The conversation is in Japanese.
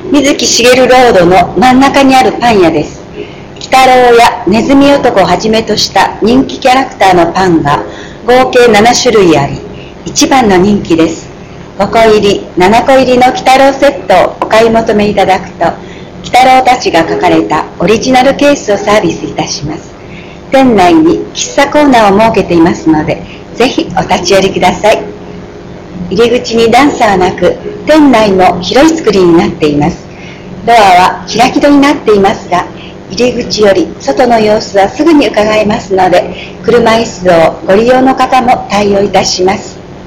水木しげるロードの真ん中にあるパン屋です。鬼太郎やネズミ男をはじめとした人気キャラクターのパンが合計7種類あり、一番の人気です。5個入り、7個入りの鬼太郎セットをお買い求めいただくと、鬼太郎たちが書かれたオリジナルケースをサービスいたします。店内に喫茶コーナーを設けていますので、ぜひお立ち寄りください。入り口に段差はなく、店内も広い作りになっています。ドアは開き戸になっていますが、入り口より外の様子はすぐに伺えますので、車椅子をご利用の方も対応いたします。